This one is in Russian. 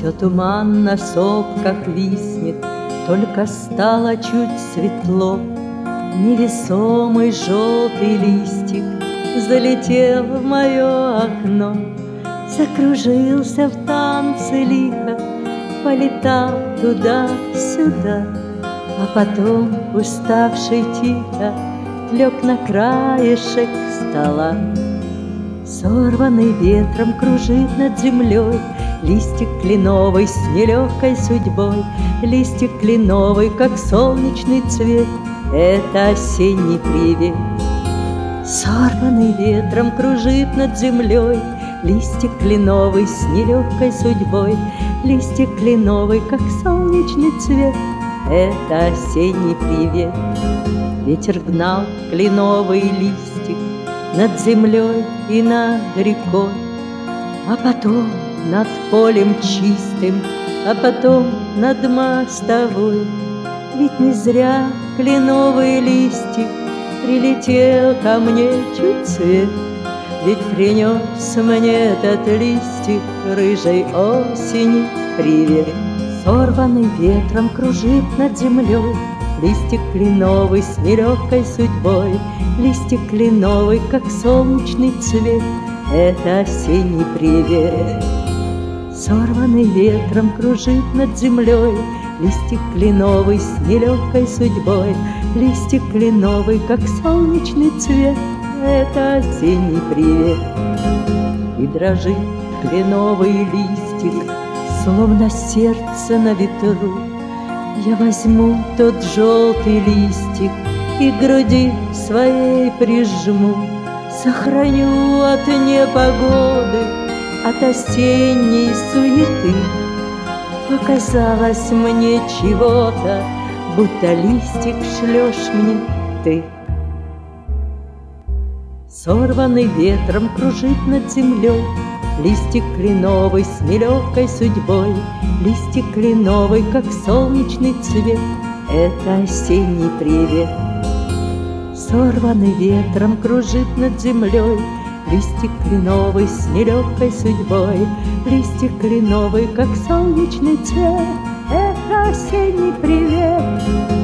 Все туманно, сопках виснет, только стало чуть светло. Невесомый желтый листик залетел в мое окно, закружился в танце лихо, полетал туда-сюда, а потом, уставший тихо, лег на краешек стола. Сорванный ветром кружит над землей листик кленовый с нелегкой судьбой. Листик кленовый, как солнечный цвет, это осенний привет. Сорванный ветром кружит над землей листик кленовый с нелегкой судьбой. Листик кленовый, как солнечный цвет, это осенний привет. Ветер гнал кленовый листик над землей и над рекой, а потом над полем чистым, а потом над мостовой. Ведь не зря кленовый листик прилетел ко мне чуть свет, ведь принес мне этот листик рыжей осени привет. Сорванный ветром кружит над землей листик кленовый с нелегкой судьбой. Листик кленовый, как солнечный цвет, это осенний привет. Сорванный ветром кружит над землей листик кленовый с нелегкой судьбой. Листик кленовый, как солнечный цвет, это осенний привет. И дрожит кленовый листик, словно сердце на ветру. Я возьму тот желтый листик и к груди своей прижму. Сохраню от непогоды, от осенней суеты. Показалось мне чего-то, будто листик шлешь мне ты. Сорванный ветром кружит над землей листик кленовый с нелегкой судьбой. Листик кленовый, как солнечный цвет, это осенний привет. Сорванный ветром кружит над землей листик кленовый с нелегкой судьбой. Листик кленовый, как солнечный цвет, это осенний привет.